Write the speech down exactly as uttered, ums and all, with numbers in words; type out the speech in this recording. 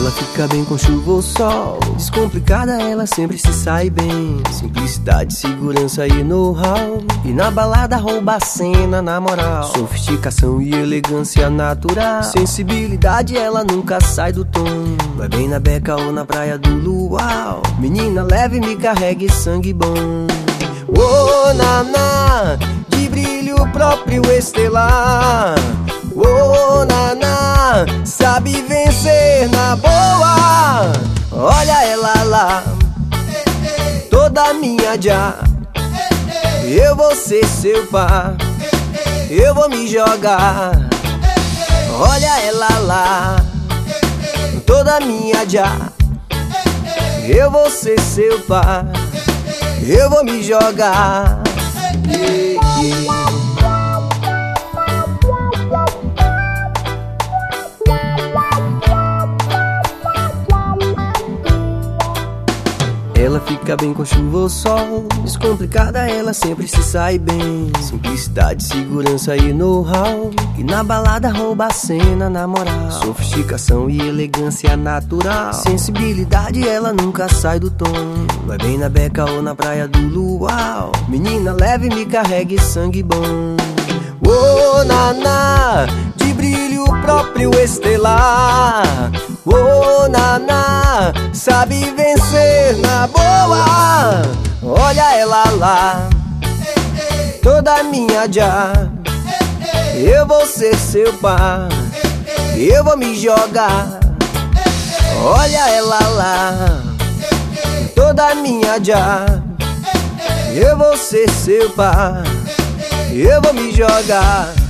Ela fica bem com chuva ou sol, descomplicada ela sempre se sai bem. Simplicidade, segurança e know-how, e na balada rouba a cena na moral. Sofisticação e elegância natural, sensibilidade ela nunca sai do tom. Vai bem na beca ou na praia do luau, menina leve me carregue sangue bom. Oh, naná, de brilho próprio estelar. Oh, naná, sabe vencer na boa. Olha ela lá, toda minha já. Eu vou ser seu par, eu vou me jogar. Olha ela lá, toda minha já. Eu vou ser seu par, eu vou me jogar. Yeah, yeah. Ela fica bem com chuva ou sol, descomplicada ela sempre se sai bem. Simplicidade, segurança e know-how, e na balada rouba a cena na moral. Sofisticação e elegância natural, sensibilidade ela nunca sai do tom. Vai bem na beca ou na praia do luau, menina leve me carregue sangue bom. Oh, naná, de brilho próprio estelar. Oh, naná, sabe vencer na boa. Olha ela lá, toda minha já. Eu vou ser seu par, eu vou me jogar. Olha ela lá, toda minha já. Eu vou ser seu par, eu vou me jogar.